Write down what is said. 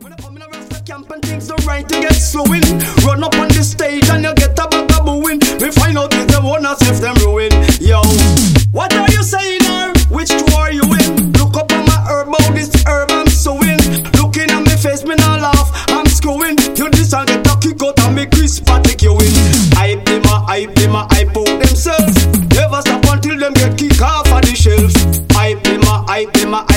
When I come in a rasta camp and things don't right to get slowing. Run up on the stage and you get a bag of booing. We find out if them owners if them ruin. Yo, what are you saying now? Which two are you in? Look up on my herb, all this herb I'm sowing. Looking at me face, me not laugh, I'm screwing. You this and get a kick out and me crisp and take you in. Hype them out themselves. Never stop until them get kicked off of the shelves. Hype them out